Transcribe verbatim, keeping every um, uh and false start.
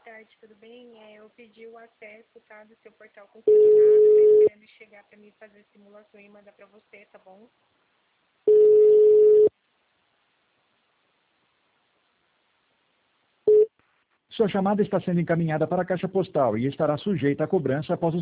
tarde, tudo bem? É, eu pedi o acesso, tá, do seu portal consolidado, tô esperando chegar para mim fazer a simulação e mandar para você, tá bom? Sua chamada está sendo encaminhada para a caixa postal e estará sujeita a cobrança após o